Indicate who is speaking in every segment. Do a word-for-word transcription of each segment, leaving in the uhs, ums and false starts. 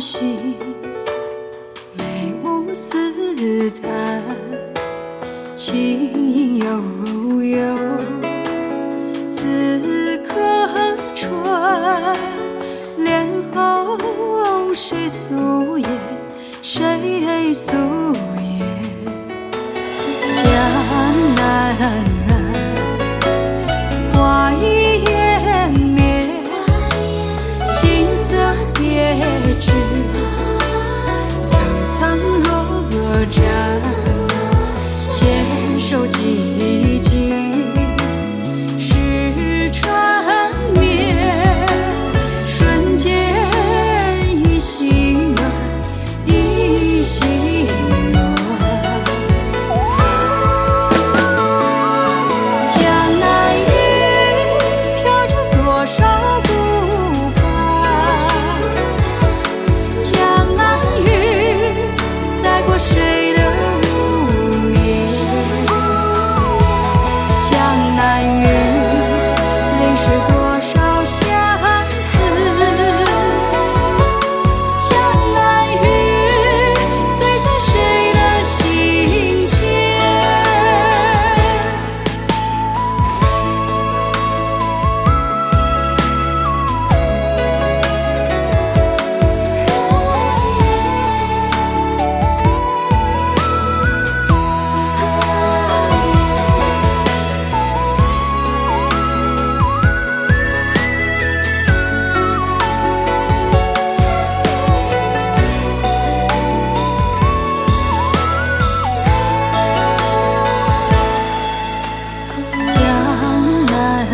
Speaker 1: 心，眉目似弹，轻吟悠悠。此刻春，帘后谁素颜？谁素颜？江南花已湮灭，景色叠纸，层层若战，牵手寂静，时缠绵，瞬间一心暖，一心暖。江南雨飘着多少顾盼，江南雨载过谁的无眠，江南雨淋湿多少相思，江南雨醉在谁的心间。江南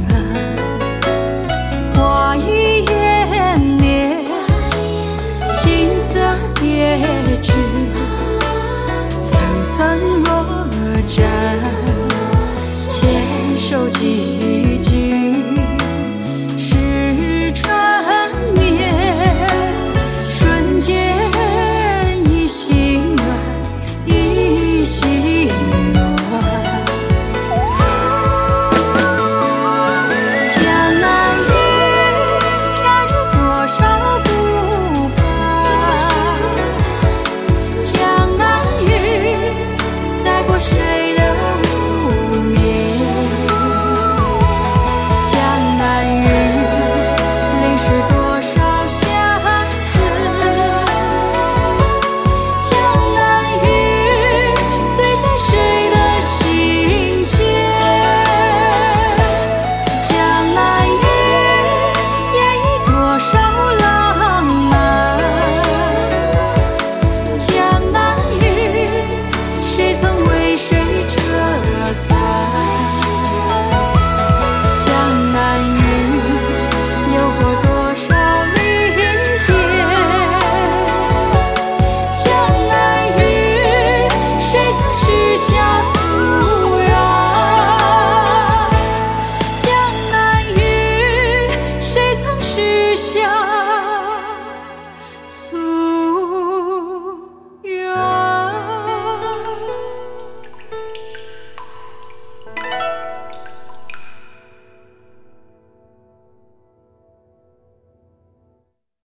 Speaker 1: 花已湮灭，景色叠纸，层层若战，牵手寂静。